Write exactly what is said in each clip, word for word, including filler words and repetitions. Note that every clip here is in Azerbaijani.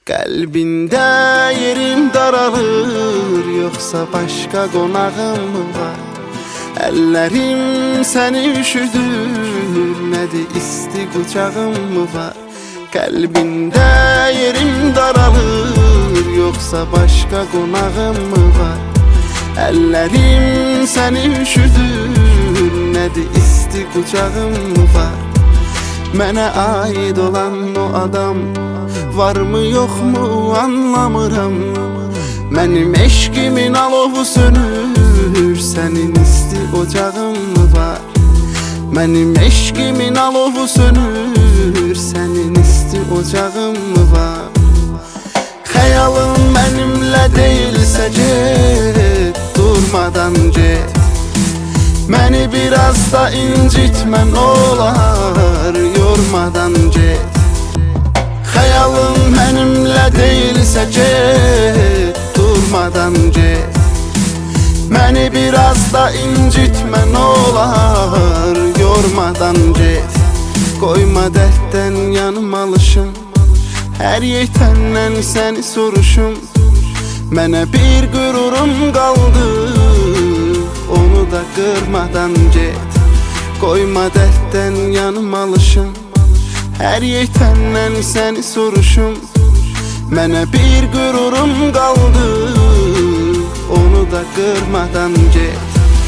Qəlbində yerim daralır, yoxsa başqa qonağım mı var? Əllərim səni üşüdür, nədir isti qucağım mı var? Qəlbində yerim daralır, yoxsa başqa qonağım mı var? Əllərim səni üşüdür, nədir isti qucağım mı var? Mənə aid olan o adam varmı yoxmu anlamıram. Mənim eşqimin alovu sönür, sənin isti ocağın mı var? Mənim eşqimin alovu sönür, sənin isti ocağın mı var? Xəyalım mənimlə deyilsə get, durmadan get. Məni biraz da incitmən olar, yormadan get. Xəyalım mənimlə deyilsə get, durmadan get. Məni biraz da incitmən olar, yormadan get. Qoyma dərddən yanım alışım, hər yetəndən səni soruşum. Mənə bir qürurum qaldı, onu da qırmadan get. Qoyma dərddən yanım alışım, hər yetəndən səni soruşum. Mənə bir qürurum qaldı, onu da qırmadan get.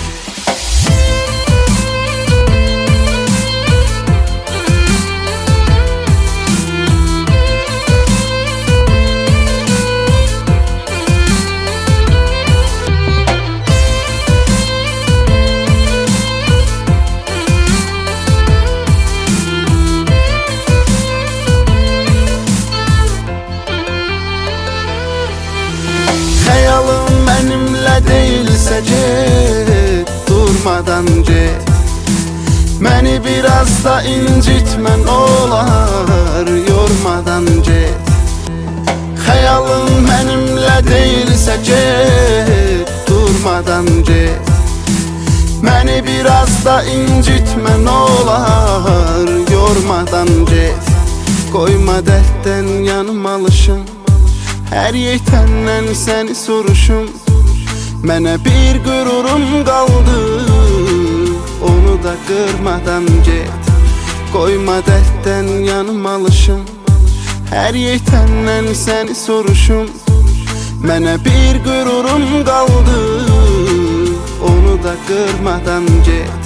Xəyalım mənimlə deyilsə get, durmadan get. Məni biraz da incitmən olar, yormadan get. Xəyalım mənimlə deyilsə get, durmadan get. Məni biraz da incitmən olar, yormadan get. Qoyma dərddən yanım alışım, hər yetəndən səni soruşum. Mənə bir qürurum qaldı, onu da qırmadan get. Qoyma dərddən yanım alışım, hər yetəndən səni soruşum. Mənə bir qürurum qaldı, onu da qırmadan get.